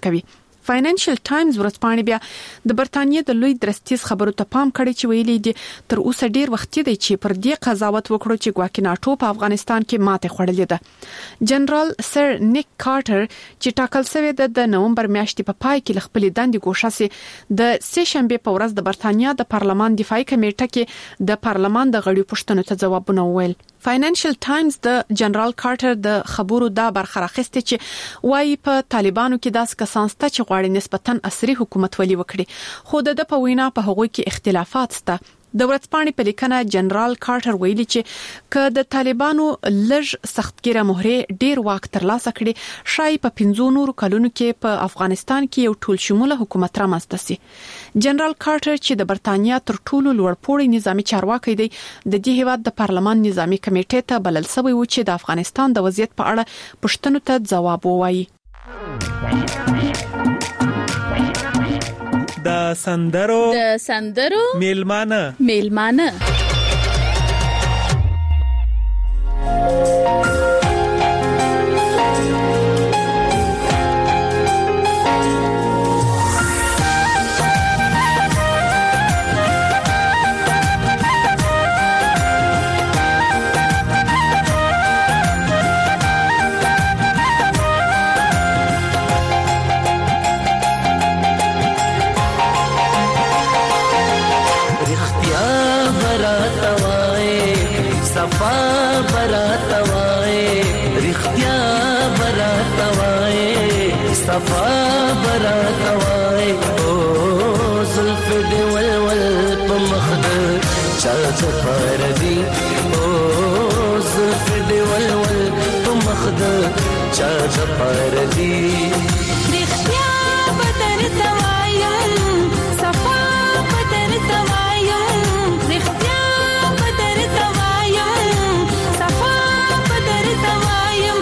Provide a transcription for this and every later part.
حمایت کوي. فاینانشل ټایمز ورځپاڼې بیا د برتانیې د لوی درستیز خبرو ته پام کړی چې ویلي دي تر اوسه ډیر وخت دی چې پر دې قضاوت وکړو چې ګواکې ناتو په افغانستان کې ماته خوړلې ده. جنرال سر نیک کارټر چې ټاکل شوی د نومبر میاشتې په پای کې خپل دندې ګوښه سي د سه شنبه په ورځ د برتانیا د پارلمان دفاعي کمیټه کې د پارلمان د غړو پوښتنو ته ځوابونه وویل. فاینانشل ټایمز د جنرال کارټر د خبرو دا برخه راخسته چې وايي په طالبانو کې داس کسان ست چې غواړي نسبتاً عصري حکومت ولي وکړي خو د په وینا په هغوی کې اختلافات شته. د ورځپاڼې په لیکنه جنرال کارټر ویلي چې که د طالبانو لږ سختګیره مهره ډیر واک ترلاسه کړي شای په 15 نورو کلونو کې په افغانستان کې یو ټول شموله حکومت رامنځته شي. جنرال کارټر چې د برتانیا تر ټولو لوړپوړی نظامی چارواکي دی د دې هیواد د پارلمان نظامی کمیټې ته بلل شوی و چې د افغانستان د وضعیت په اړه پوښتنو ته ځواب ووایي. د سندرو میلمانه صفا براتوای او زلف دی ولول په مخد چا چپردی او زلف دی ولول په مخد چا چپردی رښتیا بدر توایم صفا بدر توایم رښتیا بدر توایم صفا بدر توایم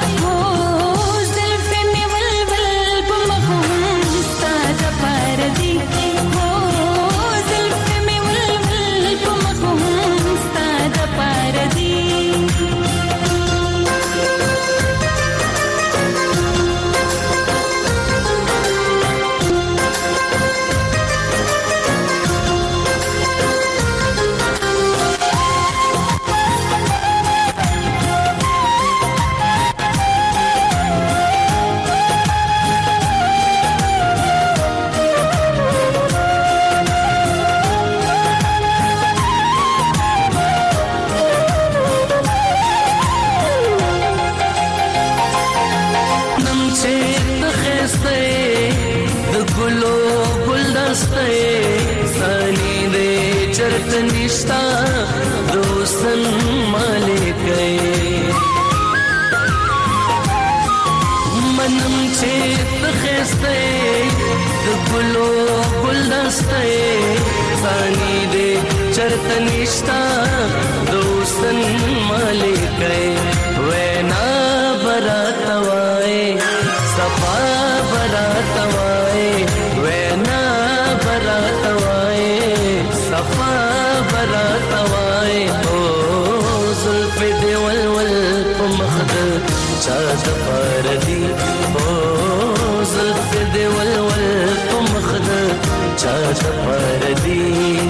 نشتا دوستن مالکای منم چې تخسته د ګلو ګلدسته ثاني دې چرته نشتا دوستن مالکای وینا براتوای صفا براتوای وینا براتوای صفا براتوای او زلف دی ولول په مخد چا چپردی او زلف دی ولول په مخد چا چپردی.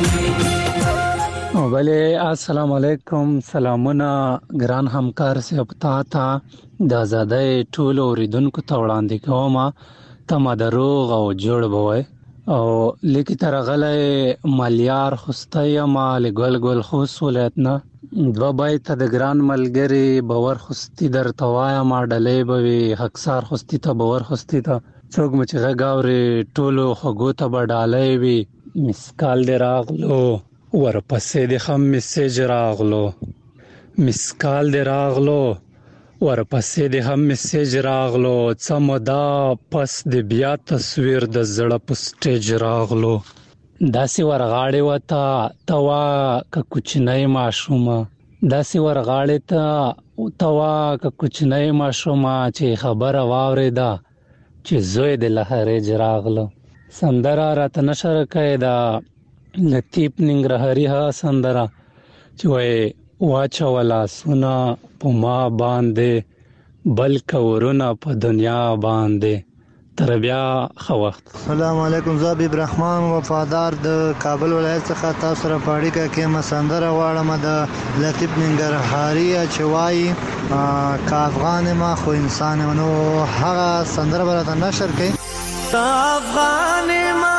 بله السلام علیکم سلامونه ګران همکار صاحب تا د آزادۍ ټول اوریدونکو ته وړاندې کوم ته دروغ او جوړ بوي او لیکي ترغله مالیار خوسته مال ګل خوس ولاتنا دو بایت د ګران ملګری باور خوستی در توایا ما ډلې بوي حقسار خوستی ته باور خوستی ته څوک مچ غاوري ټولو خغو ته بډالې وي مسکال دراغلو ورپسې د خم میسج راغلو مسکال دراغلو ورپسې د هم میسج راغلو څمدا پس د بیا تصویر د زړه په سټیج راغلو داسې ورغاړې وته توا ک کوچنۍ ماشومه داسې ورغاړې ته توا ک کوچنۍ ماشومه چې خبره واورېده چې زوی د لهرې راغلو سندره راته نشر کړې دا لطیف ننګرهاري ها سندره چې وای واچولا سنا په ما باندې بلک ورونه په دنیا باندې تر بیا ښه وخت. السلام علیکم، زه حبیب رحمان وفادار د کابل ولایت څخه تاسو سره په اړیکه کې مسندره غواړم د لطیف ننګرهاري چې وایي که افغان ما خو انسان یم. نو هغه سندره به راته نشر کړئ. افغان ما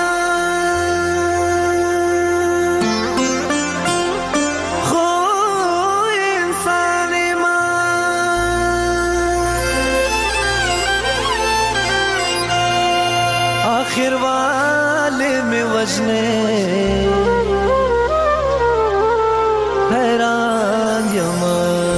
आखिर वाले में वजने हैरान यमा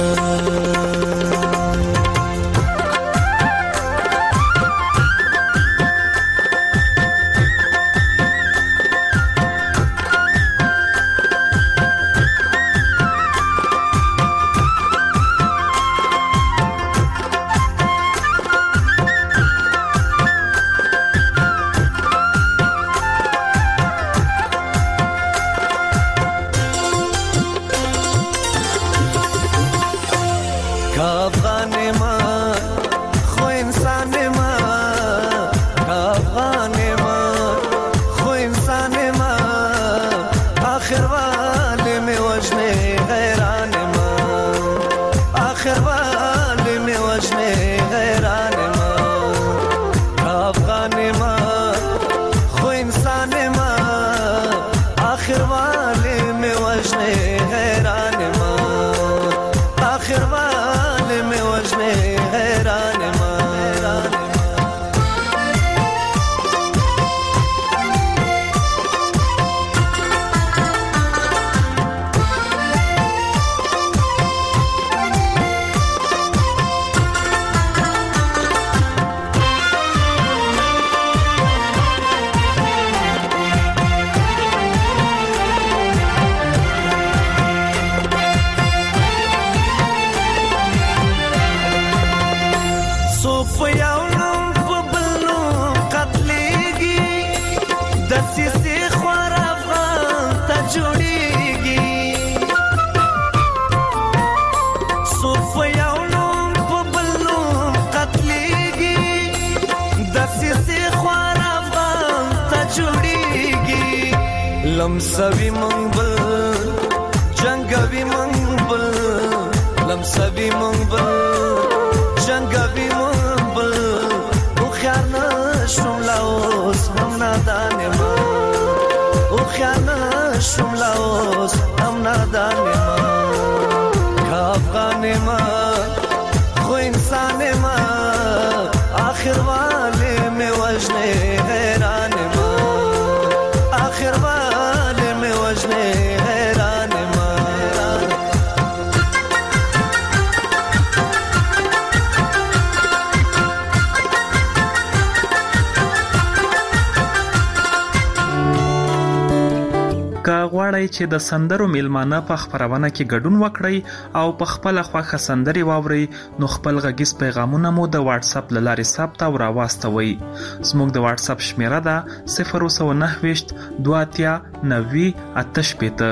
लमसवी मंगबल जंगवी मंगबल लमसवी मंगबल जंगवी मंगबल उख्याना शुमलाओस हम नादाने मा उख्याना शुमलाओस हम नादाने मा खाफाने मा खो इंसाने मा आखिर वाले में वजने हैरान मा आखिर वाले में वजने हैरान मा که غواړئ چې د سندرو میلمانه په خپرونه کې ګډون وکړئ او په خپل خوښه سندري واورئ نو خپل غږیز پیغامونه مو د واتس اپ له لارې ثبت او راواستوئ. زموږ د واتس اپ شمیره ده 029 2 90 88.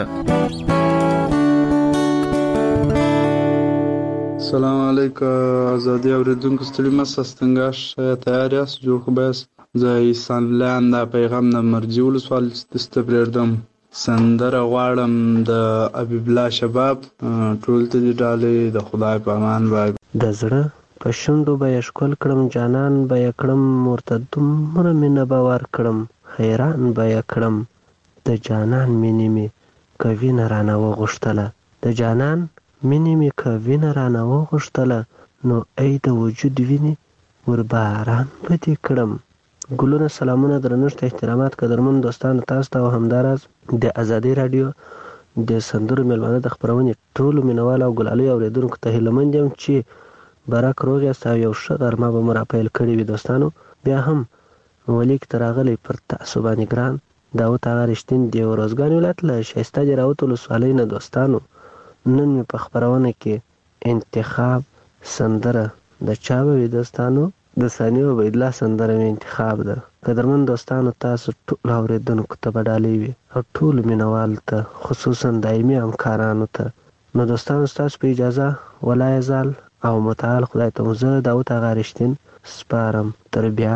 السلام علیکم ازادي اوریدونکو، ستړي مه سستنګاش تیار یاست؟ جوړ خو بیاست. زه ایسان لاند دا پیغام د مرجی ولسوال استپریردم. سندره غواړم د حبیب الله شباب ټول ته دې ډالې د خدای په امان وای. د زړه په شونډو به یې ښکل کړم، جانان به یې کړم، ورته دومره مینه به ورکړم، حیران به یې کړم. د جانان مینې مې که وینه رانه وغوښتله، د جانان مینې مې که وینه رانه وغوښتله، نو ای د وجود وینې ور باران به دې کړم. ګلونه، سلامونه، درنښت، احترامات قدرمن دوستانو تاسو ته او همداراز د ازادي رادیو د سندرو میلمانه د خپرونې ټولو مینوالو او ګلالۍ اورېدونکو ته هیلهمند یم چې برک روغ یاست او یو ښه غرمه به مو راپیل کړې وي. دوستانو بیا هم ولیک ته راغلی پر تاسو باندې ګران داود هغه رښتین د روزګان ولایت له ښایسته جراوت ولسوالۍ نه. دوستانو نن مې په خپرونه کې انتخاب سندره د چا به وي؟ دوستانو د ثاني عبیدالله سندره مې انتخاب ده. قدرمن دوستانو تاسو ټول اورېدونکو ته به ډالۍ وي او ټولو مینوالو ته، خصوصا دایمي همکارانو ته. نو دوستانو ستاسو په اجازه ولای زال او متعال خدای ته زه داود هغه رښتین سپارم. تر بیا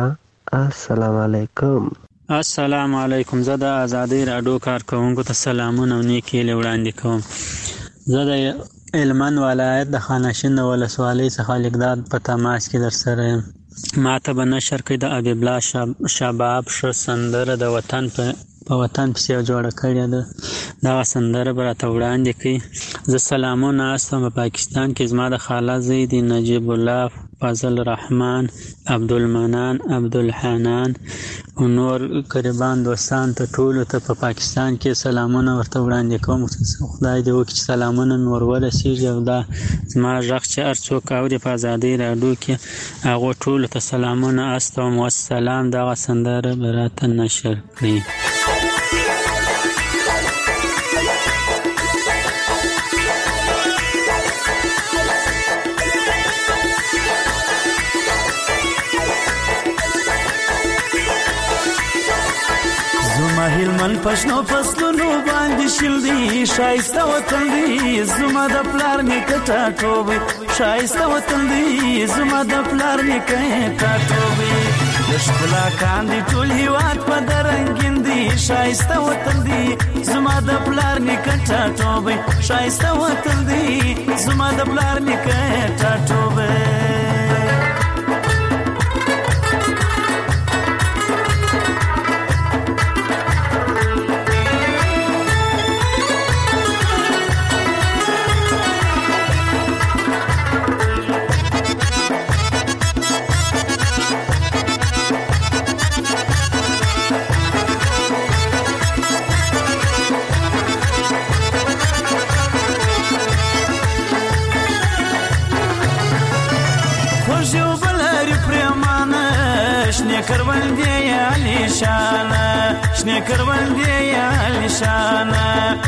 السلام علیکم. السلام علیکم. زه د ازادۍ راډیو کارکونکو ته سلامونه او نیکې هیلې وړاندې کوم. زه د هلمند ولایت د خانشین د ولسوالۍ څخه لیکداد په تماس کې در سره یم. ما ته به نشر کوي د حبیب الله شباب ښه سندره د وطن په وطن پسې جوړه کړې ده. دغه سندره به راته وړاندې کوي. زه سلامونه استم په پاکستان کې زما د خاله زوی دی نجیب الله فضل رحمان عبدالمنان عبدالحنان او نور قریبان دوستان ته ټولو ته په پاکستان کې سلامونه ورته وړاندې کوم. خدای دې وکړي چې سلامونه مې ور ورسېږي او دا زما غږ چې هر څوک اوري په ازادۍ راډیو کې هغو ټولو ته سلامونه استوم. والسلام. دغه سندره به راته نشر کړي. هلمند پښنو فصلونو باندې شیل دی شایسته وطن دی زما د پلار نیکه ټاټوبی شایسته وطن دی زما د پلار نیکه ټاټوبی د ښکلا کاندي ټول هیواد په درنګین دی شایسته وطن دی زما د پلار نیکه ټاټوبی شایسته وطن دی زما د پلار نیکه ټاټوبی. کروندې علی شانه شنه کروندې علی شانه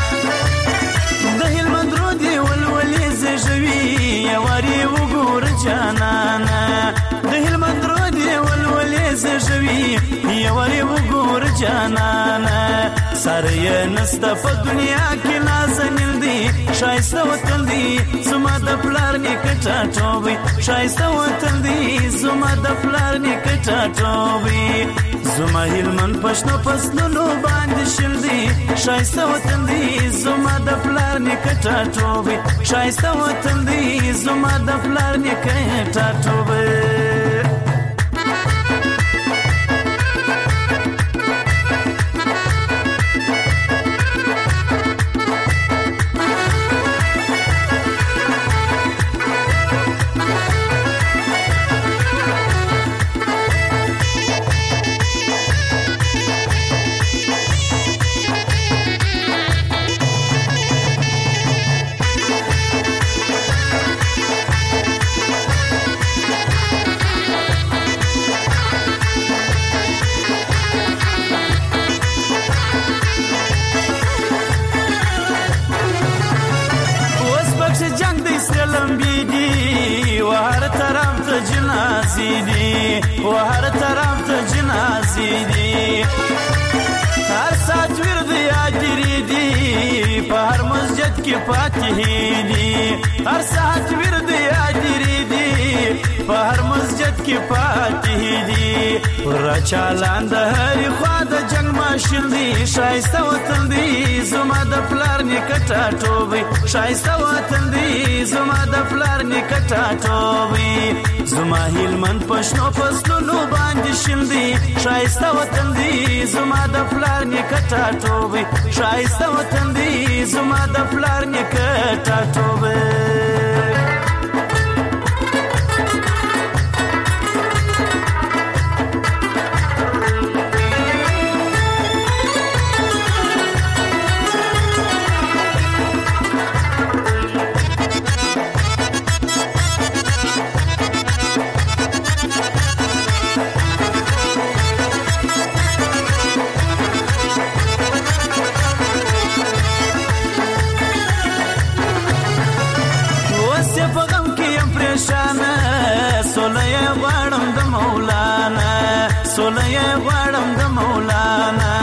د هلمند رو دی ولولې زژوي یواري وګور جانانه د هلمند رو دی ولولې زژوي یواري وګور جانانه سره نسته په دنیا کې نازنین دی شایسته وطن دی زما د پلار نیکه ټاټوبی شایسته وطن دی زما د پلار نیکه ټاټوبی زما هلمند پښتو فصلونو باندې شیل دی شایسته وطن دی زما د پلار نیکه ټاټوبی شایسته وطن دی زما د پلار نیکه ټاټوبی. وهر طرف ته جنازې دي هر ساعت ورد یادري دي په هر مسجد کې فاتحې دي هر ساعت ورد یادري دي په هر مسجد کې فاتحې دي را چالان د هرې خوا د جنگ ماشین دي شایسته وطن دی زما د پلار نیکه ټاټوبی شایسته وطن دی زما د پلار نیکه ټاټوبی زما هلمند پښتو فصلونو باندې شیل دی شایسته وطن دی زما د پلار نیکه ټاټوبی شایسته وطن دی زما د پلار نیکه ټاټوبی. سولې غواړم د مولانا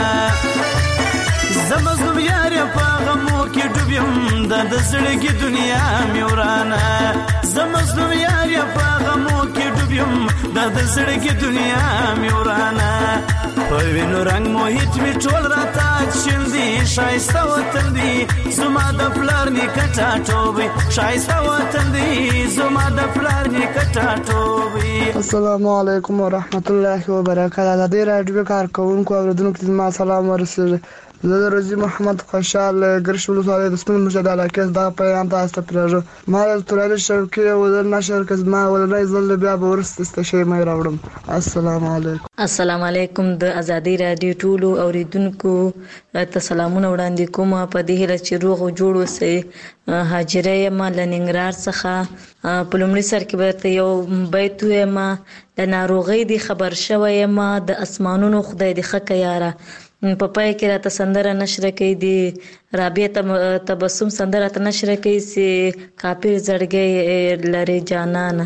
زمزم یار په غمو کې ډوبیم د زړګي دنیا مې ورانه زمزم یار په غمو کې ډوبیم یم د زړګي دنیا مې ورانه په وینو رنگ محیط می ټول راته شیندي شایسته وطن دی زما د پلار نیکټا ټوبي شایسته وطن دی زما د پلار نیکټا ټوبي. السلام علیکم ورحمت الله وبرکاته. د دې رادیو کارکونکو اوریدونکو ته ما سلام ورسوي. زه د روزي محمد خوشحال ګرشولو سره د سپین مجد علاقه دا پیغام تاسو ته پرېږم. ما د تورل شوکي او د نشر کزما ولنای زل بیا ورست استشې مې راوړم. السلام علیکم. السلام علیکم. د ازادي رادیو ټولو اوریدونکو ته سلامونه وړاندې کوم. په دې هیله چې روغ او جوړ اوسئ. هاجره یم له ننګرهار څخه. په لومړي سر کې به یو بیت وایم. د ناروغۍ دی خبر شوی یم د اسمانونو خدای دی ښه که یاره. په پای کې راته سندره نشره کوي د رابعه تبسم سندره ته نشره کوي چې کافر زړګی لري جانانه.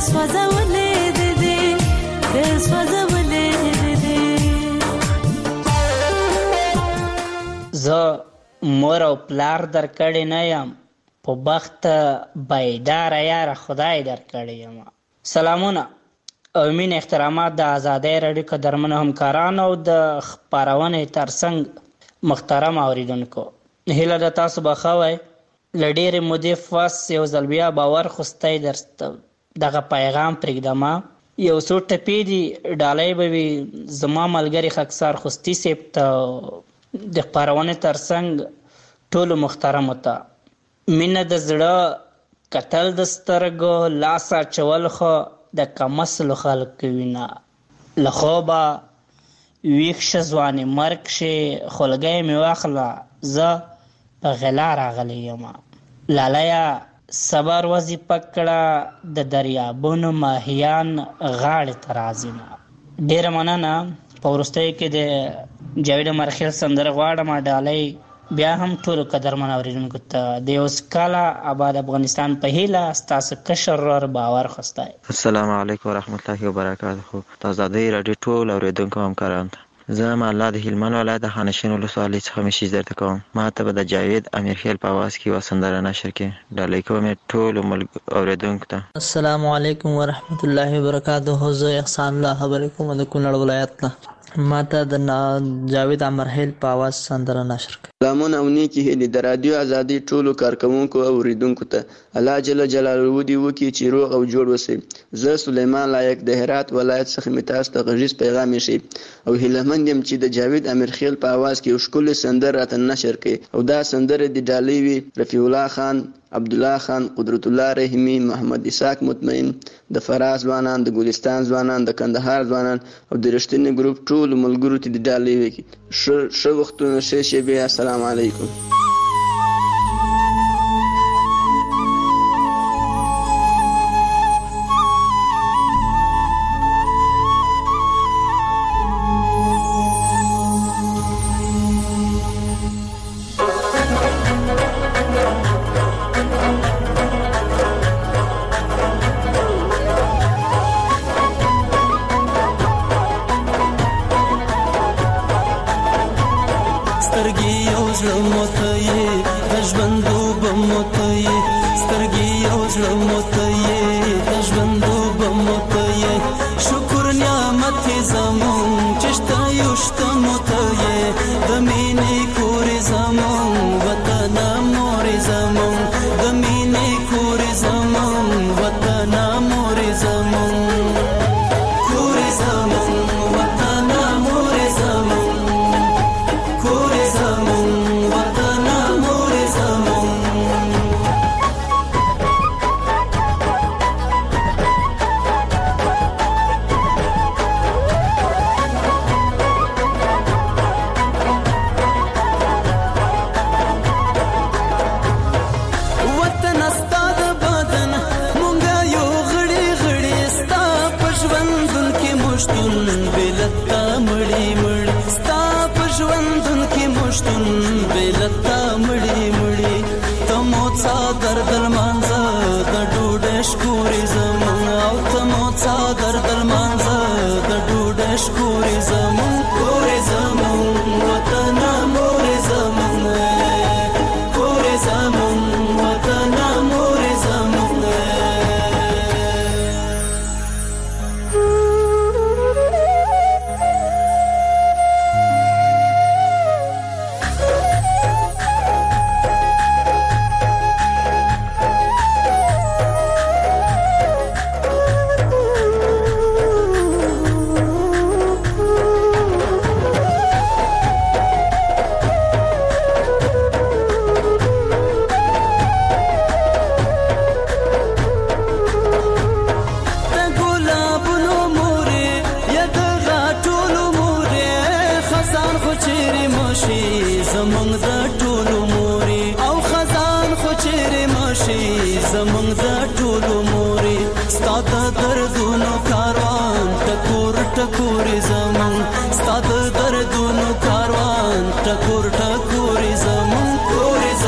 سوځولې دې سوځولې دې زه مور او پلار درکړی نه یم په بخت بیداره یاره خدای درکړی یم. سلامونه او مین احترامات د آزادۍ راډیو قدرمنو همکارانو او د خپرونې ترڅنګ محترم اوریدونکو، هیله ده تاسو به ښه وئ. له ډېرې مودې پس یو ځل بیا باور خوستی درته دغه پیغام پرېږدمه. یو څو ټپې دي ډالۍ به وي زما ملګري خاکسار خوستي صاحب ته د خپرونې ترڅنګ ټولو محترمو ته. مینه د زړه کتل د سترګو لاس اچول خو د کمسلو خلکو وینه. له خوبه ویښ شه ځوانې مرګ شي خولګۍ مې واخله زه په غلا راغلی یم. لالیه صبر وظیفه کړه د دریابونو ماهیان غاړې ته راځي نه. ډېره مننه. په وروستیو کې د جاوید امرخیل سندره غواړم ډالۍ بیا هم ټولو قدرمن اورېدونکو ته د یوس کاله آباد افغانستان په هیله ستاسو کشر ورور باور خوستی. السلام علیکم ورحمت الله وبرکاته. د آزادۍ راډیو ټول اورېدونکو همکارانو ته زه الله د هلمند ولایت د خانشین ولسوالۍ څخه میسیج درته کوم. ما ته به د جاوید امیرخیل په اواز کې یوه سندره نشر کړي. ډالۍ کوم یې ټولو اورېدونکو ته. السلام علیکم ورحمت الله وبرکاته. زه احسان الله خبرې کوم د کونړ ولایت نه. ما ته د جاوید امیرخیل په اواز سندره نشر کړي. سلامونه او نیکې هیلې د رادیو ازادۍ ټولو کارکوونکو او اوریدونکو ته. الله جل جلاله دې وکړي چې روغ او جوړ اوسئ. زه سلیمان لایق د هرات ولایت څخه مې تاسو ته غږیز پیغام ایښی او هیلهمند یم چې د جاوید امیرخیل په اواز کې یو ښکلی سندره راته نشر کړي او دا سندره د ډالۍ وي رفیع الله خان، عبدالله خان، قدرت الله رحیمی، محمد اسحاق مطمئن، د فراه ځوانان، د ګلستان ځوانان، د کندهار ځوانان او د رښتیني ګروپ ټولو ملګرو ته د ډالۍ وکړي. ښه وختونه، ښې شېبې. السلام علیکم.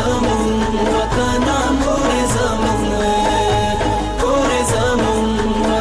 وطن مور زمون کور زمون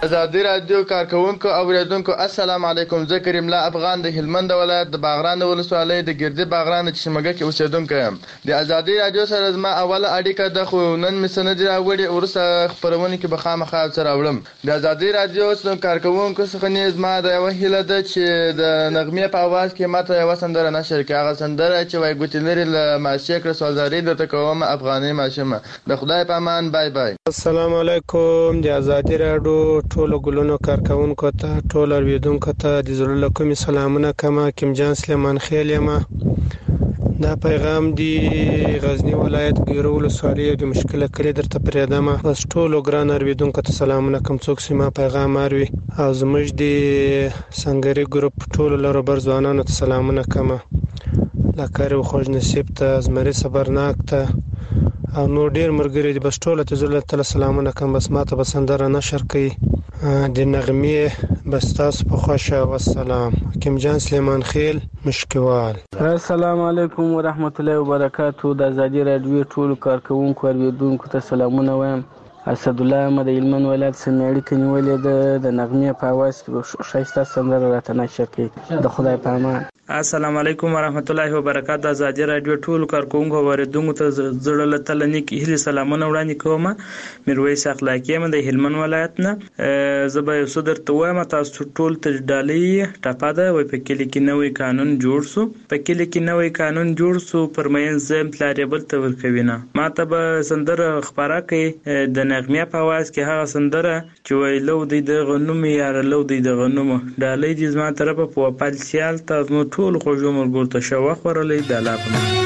ازادي رادیو کارکونکو او اوریدونکو السلام علیکم. زه کریم الله افغان د هلمند ولایت د باغران ولسوالۍ د ګردې باغران د چشمګه کې اوسیدونکی یم. د ازادي رادیو سره زما اوله اړیکه ده، خو نن مې څه نه دي راوړي، وروسته خپرونې کې به خامخا څه راوړم. د ازادي رادیو کارکونکو څخه نه زما د یوه هیله ده چې د نغمې په اواز کې ماته یوه سندره نشر کړي، هغه سندره چې وایي ګوتې لرې له ماشې کړه سوالداري درته کومه افغاني ماشومه. د خدای په امان. بای بای. السلام علیکم. د ازادي رادیو ټولو ګلونو کارکونکو ته، ټول اوریدونکو ته د زړه له کومې سلامونه کوم. حکیم جان سلیمان خیل یم. دا پیغام دی غزنی ولایت ګیرو ولسوالۍ د مشکله کلی درته پرېږدم. بس ټولو ګران اوریدونکو ته سلامونه کوم، څوک چې ما پیغام اوري، او زموږ د سنګري ګروپ ټولو لروبر ځوانانو ته سلامونه کوم، لکه خوږ نصیب ته، زمري صبرناک ته، او نور ډیر مرګري دي. بس ټول ته زړه ته سلامونه کوم. بس ماته به سندره نشر کوي د نغمې. بس تاسو په خوښه. والسلام. حکیم جان سلیمان خیل مشکوال. السلام علیکم ورحمت الله وبرکاتو. د ازادي رادیو ټول کارکونکو اوریدونکو ته سلامونه وایم. اسد الله احمد د هلمند ولایت څخه اړیکه نیولې ده. د نغمې په اواز کې ښایسته سندره راته نشر کوي. د خدای په امان. السلام علیکم ورحمت الله وبرکاتو. ازادي رادیو ټول کارکونکو اوریدونکو ته زړه له تله نیک هیلې سلامونه وړاندې کوم. میرویس اخلاقی یم د هلمند ولایت نه. زه به یو څه درته وایم. تاسو ټول ته ډالۍ ټپه ده. وایي په کلي کې نوی قانون جوړ سو، په کلي کې نوی قانون جوړ سو، پر مینځ ځم پلار یې بل ته ورکوي نه. ما ته به سندره خپاره کوي د نغمې په اواز کې، هغه سندره چې وایي لو دی د غنومې یاره لو دی د غنومو. ډالۍ دې زما طرفه په وپال سیال تاسو ټول خوږو ملګرو ته ښه وخت ورلی. د الله په امان.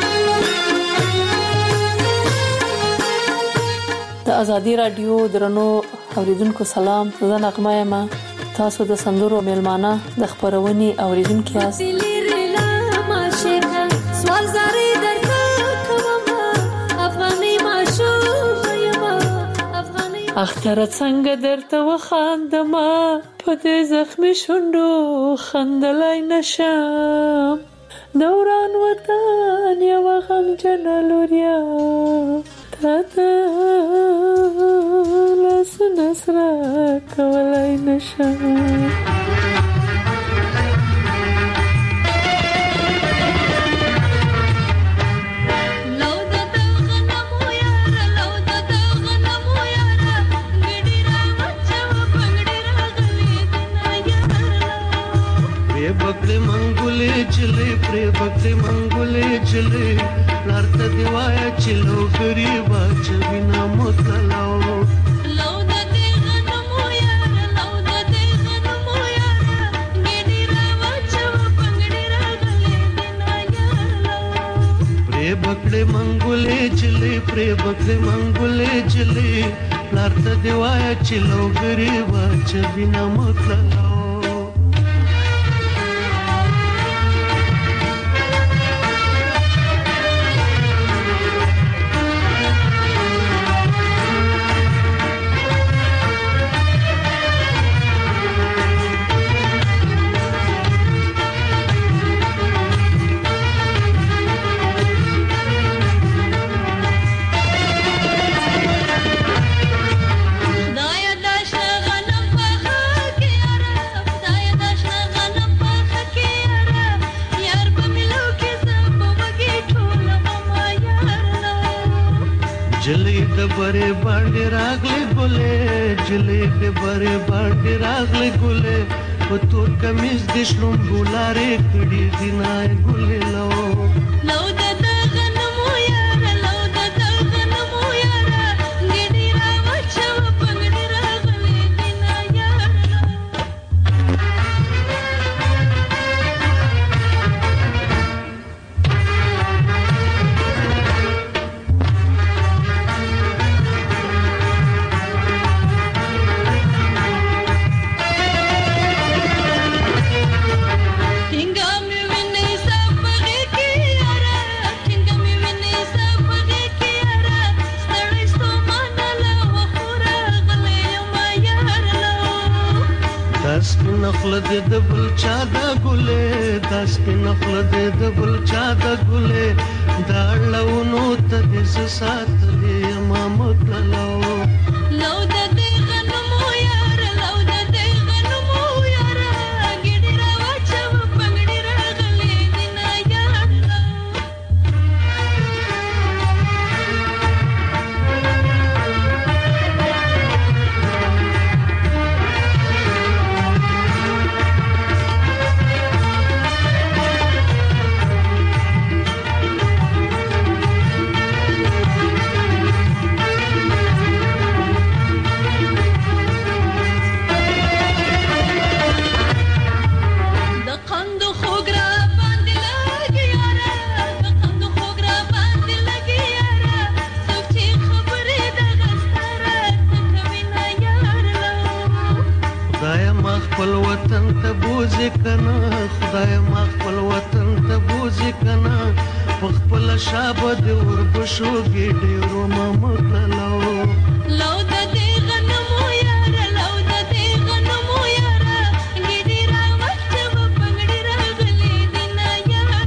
د ازادي رادیو درنو اوریدونکو سلام. زه نغمه یم. تاسو د سندرو میلمانه د خپرونې اوریدونکي یاست. اختر څنګه درته وخاندم، په دې زخمي شونډو خندلای نشم. دوران وطن یو غمجن لوریا، تا لاسونه سره کولای نشم. چلے پرے بکتے منگولے چلے لارتا دیوایا چلو گریبا چوینا مطلعو لو دا دے غنمو یارا لو دا دے غنمو یارا گیڈی راوا چوا پنگڑی را گلے دینا یارا پرے بکتے منگولے چلے پرے بکتے منگولے چلے لارتا دیوایا چلو گریبا چوینا مطلعو. बरे बांडे रागले गुले जले के बरे बांडे रागले गुले वो तोर कमीज दिशलुम गुलारे कड़ी दिनाए गुले लो लो दादा गनमो यारा लो दादा गनमो यारा गिडी रावा चवा पंगड़ी रागले दिना यारा. نخل دې د بل چا د ګلې داس کې نخل دې د بل چا د ګلې دا لونو ته دې ساتلې ما مکلو لو د دې غنمو یار لو د ته بوزي کنه خدای ما خپل وطن ته بوزي کنه په خپل شابه د وربشو ګډیرو ما مکلو لو د دې غنمو یار لو د دې غنمو یار ګډی را وخت په پنګړی راغلی دینا یار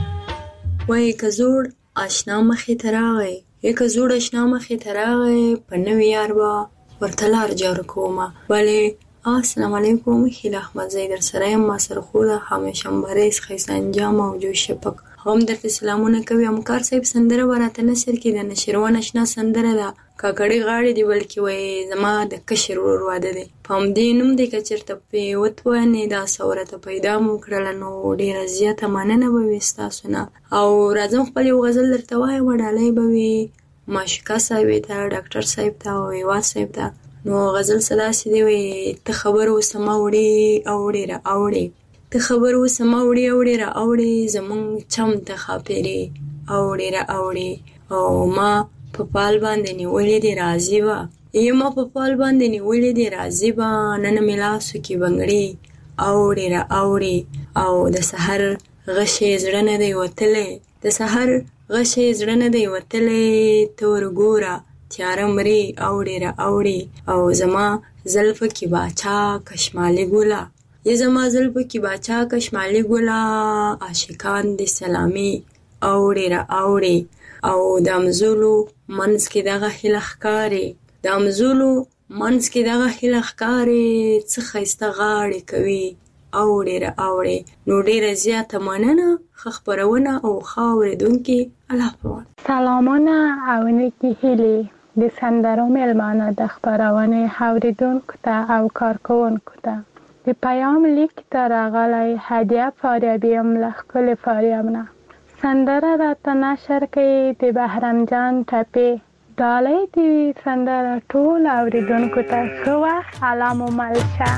وای کزوړ آشنا مخې تراغی یک زوړ آشنا مخې تراغی په نوې یار با ورتلار جوړ کومه ولی السلام علیکم هیله احمد زید سره ما سره خوله همیشه مبارز خیس انجام او جو شپک هم درته سلامونه کوي همکار صاحب سندره ورته نشر کې د نشروان آشنا سندره ده کاکړی غاړي دی بلکې وای زما د کشر ور واده دی پم دې نوم دې کچرته په وتوانه دا سورته پیدا مو کړل نو ډیره زیاته مننه به وستا سنا او راځم خپل یو غزل درته وای وډالای به وي ماشکا صاحب ته ډاکټر صاحب ته او ایوا صاحب ته نو غزل صدا سي دی وي ته خبر وسما وړي اوړي را اوړي ته خبر وسما وړي اوړي را اوړي زمون چم ته خاپيري اوړي را اوړي او ما په پال باندې نیولې دي راځي وا یما په پال باندې نیولې دي راځي وا نن ملاسو کې بنګړي اوړي را اوړي او د سحر غشې زړه نه دی وتلې د سحر غشې زړه نه دی وتلې تور ګورا تیار مري اوړي را اوړي او زما زلف کې باچا کشمالي ګولا ی زما زلف کې باچا کشمالي ګولا عاشقان دي سلامي اوړي را اوړي او دامزولو منس کې دغه هلخکاري دامزولو منس کې دغه هلخکاري څه خيسته غاړي کوي اوړي را اوړي نو ډیره زیاته مننه خبرونه او خاوردونکو الله پوان سلامونه او نیکی هیلی د سندرو ملمانه د خبرونه اوریدونکو ته او کارکوونکو ته د پیام لیک ته راغلی هدیه فاریابیم لخل فاریامنه سندره را نشر کړي د بهرام جان ټپي ډالۍ دی سندره ټول اوریدونکو ته ښه وخت سلام او ملشه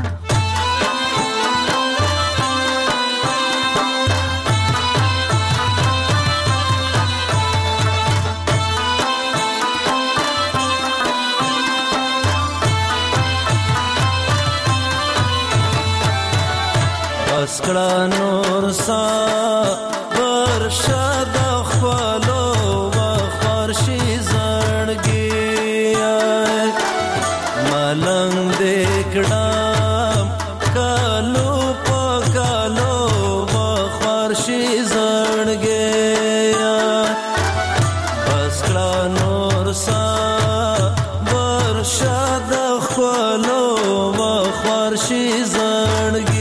اسکړه نور سا ورشد خپلو وخرشي زړګي ملنګ دکړم کالو پکالو وخرشي زړګي اسکړه نور سا ورشد خپلو وخرشي زړګي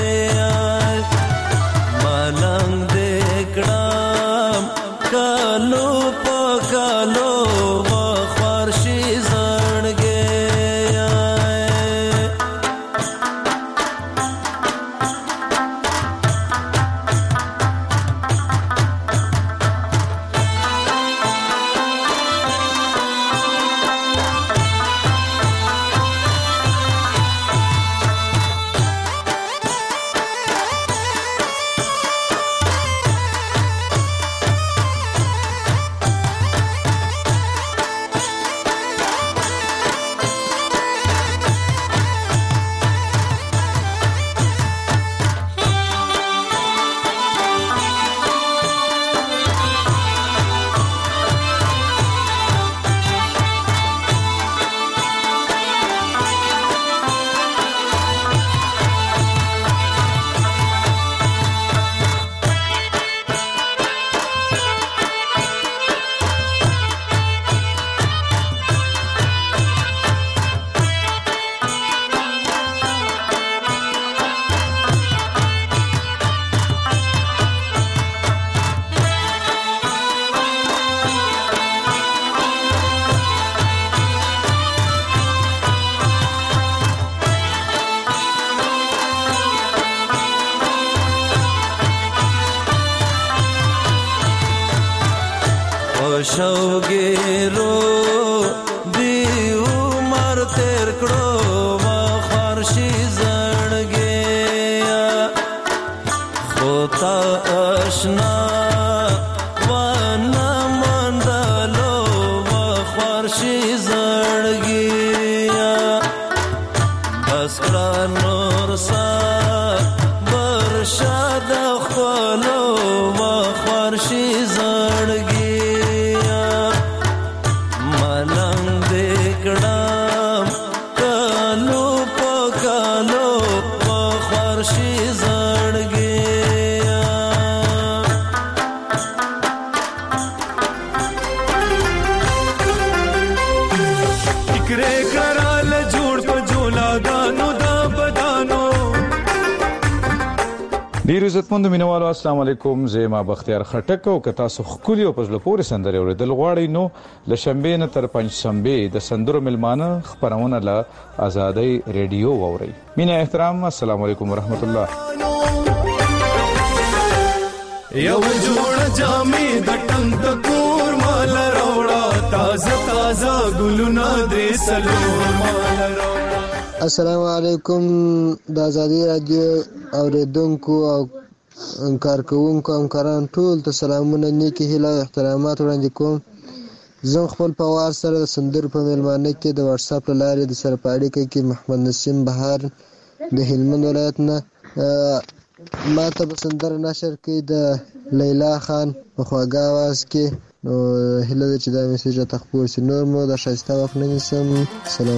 کالو پکالو وخرشي زړګي شوګیرو دی عمر تیر کړو وخرشي زړګي خو تا آشنا ونه مندلو وخرشي زړګي بس کړه نور سا ډیر عزتمند مینوالو السلام علیکم زه ما بختیار خټک او که تاسو خولي او پزله پورې سندره اوریدل غواړئ نو ل شنبه نه تر پنځشنبه د سندرو ملمانه خبرونه له آزادۍ ریډیو واورئ. مینه احترام السلام علیکم ورحمت الله. یو جوړ جامې د ټنګ د کور مال راوړه تازه تازه ګلونه دې سلور مال راوړه. السلام علیکم د آزادۍ رادیو اوریدونکو او کارکونکو همکاران ټول ته سلامونه نیکی هیله او احترامات وړاندې کوم. زه خپل په وار سره د سندرو په میلمانه کې د واتساپ له لارې د سره په اړیکه کې محمد نسیم بهار د هلمند ولایت نه ما ته به سندره نشر کړي د لیلا خان په خواږه آواز کې. نو هیله ده چې دا میسیج راته خپور شي. نور مو د ښایسته وخت نه نیسم. سلام.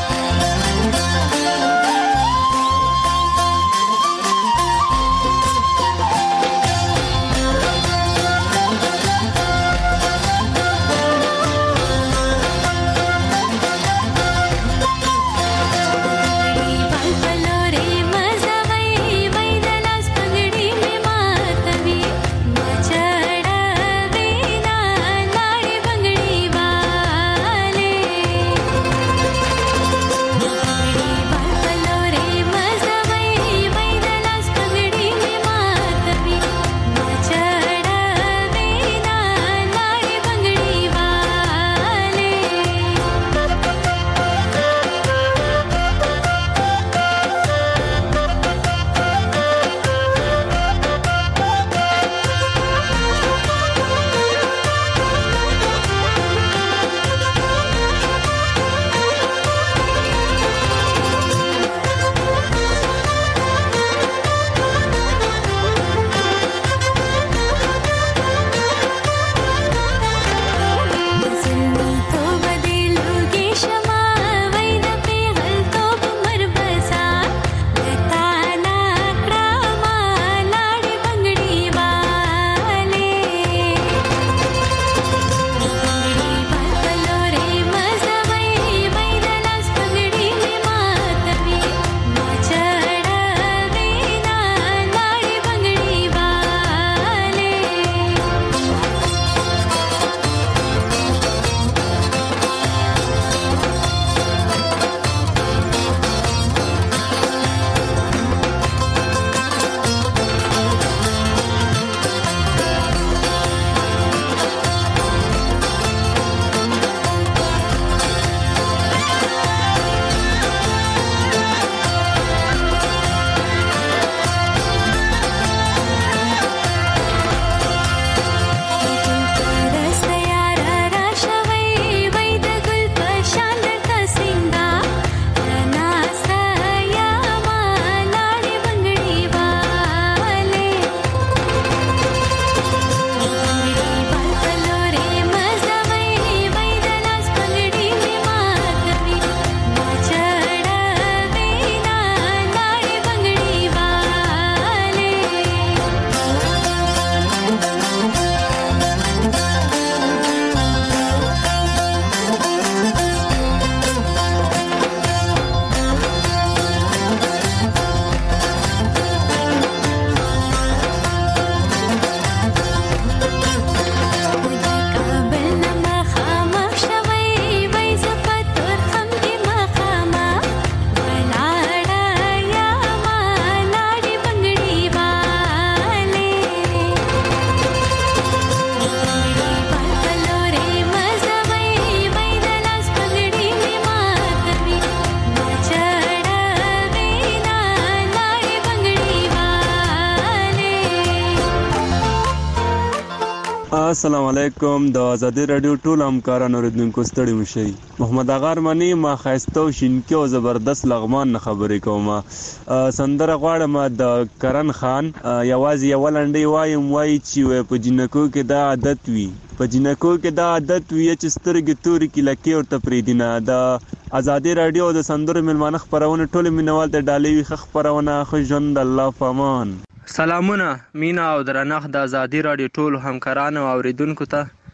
السلام علیکم د آزادۍ رادیو ټول همکارانو اوریدونکو ستړي مشئ. محمد اغا ارمنی ما ښایسته او شینکي او زبردست لغمان نه خبرې کوم. سندره غواړم د کرن خان یوازې یوه لنډۍ وایم وایي چې په جنکو کې دا عادت وي په جنکو کې دا عادت وي چې سترګې تورې کې لکې ورته پرېږدي نه. د آزادۍ رادیو او د سندرو میلمانه خپرونه ټولې مینوال ته ډالۍ وي. ښه خپرونه ښه ژوند الله په امان. سلامونه مینا او درنښت د آزادۍ رادیو ټولو همکارانو او اوریدونکو ته.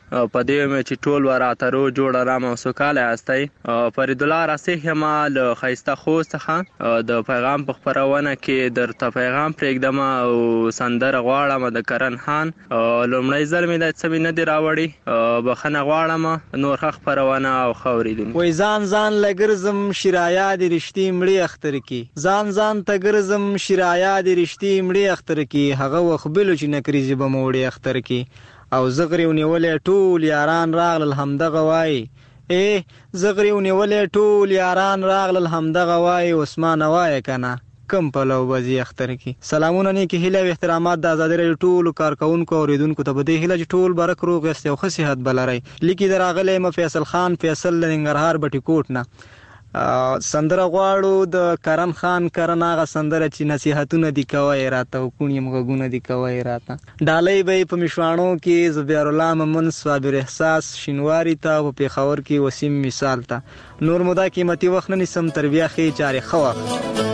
په دې مې چې ټول وراترو جوړ آرام او سوکاله یاستئ. فرید الله راسخ یم له ښایسته خوست څخه د پیغام په خپرونه کې درته پیغام پرېږدم او سندره غواړم د کرن خان. لومړی ځل مې دا څه مې نه دي راوړي، بخښنه غواړم. نور ښه خپرونه او ښه اورېدونکي. وایي ځان لګرځم شرایا د رښتې مړې اختر کې، ځان ته ګرځم شرایا د رښتې مړې اختر کې، هغه وخت بلو چې نکریزې به مو وړې اختر کې، او زغرې ونیولې ټول یاران راغلل همدغه وایي، زغرې ونیولې ټول یاران راغلل همدغه وایي، عثمانه وایه که نه کم پلو بځي اختر کې. سلامونه نیکې هیله او احترامات د ازادي راډیو ټولو کارکوونکو او اورېدونکو ته په دې هیله چې ټول به روغ یاست او ښه صحت به لرئ. لیکي د راغلی یم فیصل خان فیصل له ننګرهار بټي کوټ نه. سندره غواړو د کرن خان. کرن هغه سندره چې نصیحتونه دي کوی راته او کوڼ یم غږونه دي کوی راته. ډالۍ به یې په مشواڼو کې زبیر الله ممن صابر احساس شینواري ته په پېښور کې وسیم مثال ته. نور مو دا قیمتي وخت نه نیسم، تر بیا ښې چارې ښه وخت.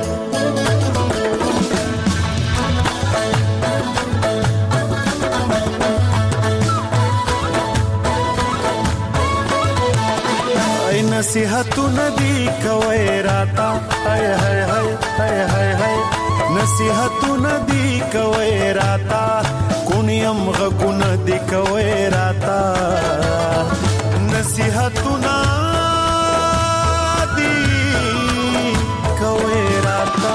نصیحتونه دی کوي راتا، هاي هاي هاي هاي هاي هاي نصیحتونه دی کوي راتا، کونیم غږونه دی کوي راتا، نصیحتونه دی کوي راتا.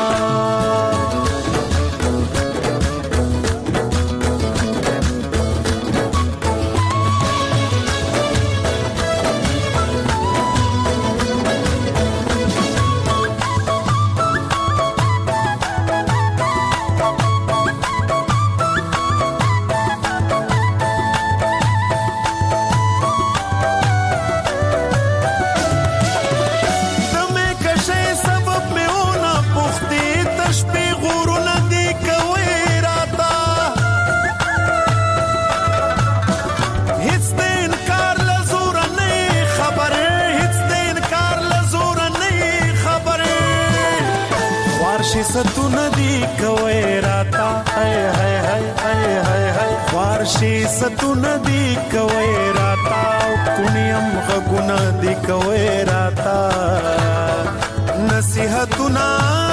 ستونه دی کوي راتا، هاي هاي هاي هاي هاي هاي وارشي ستونه دی کوي راتا، کونیم غږونه دی کوي راتا، نصیحتونه